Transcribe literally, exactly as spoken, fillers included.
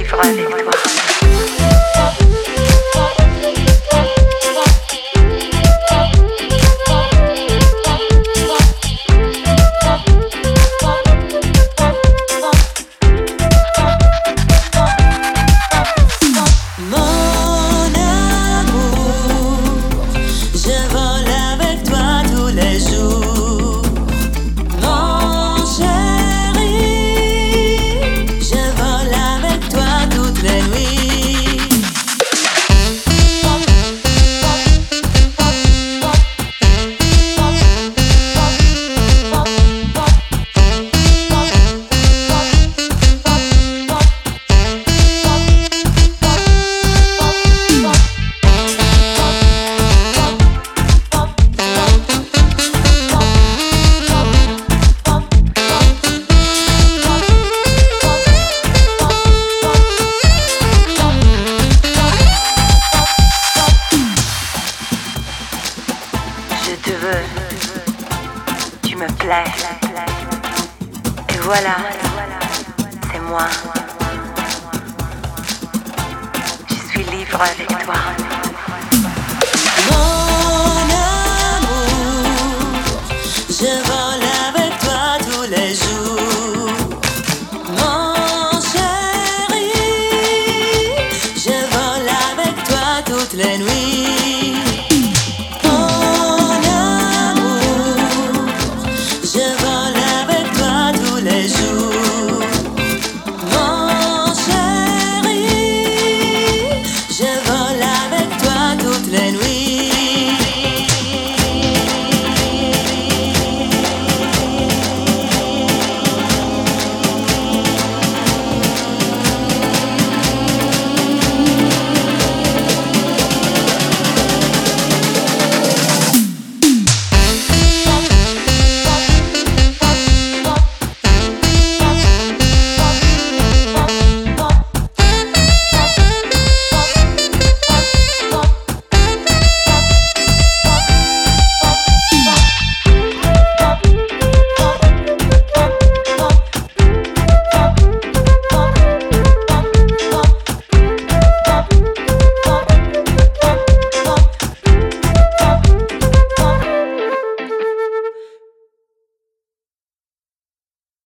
vivre avec toi. Je te veux, tu me plais, et voilà, c'est moi. Je suis libre avec toi. Mon amour, je vole avec toi tous les jours. Mon chéri, je vole avec toi toutes les nuits.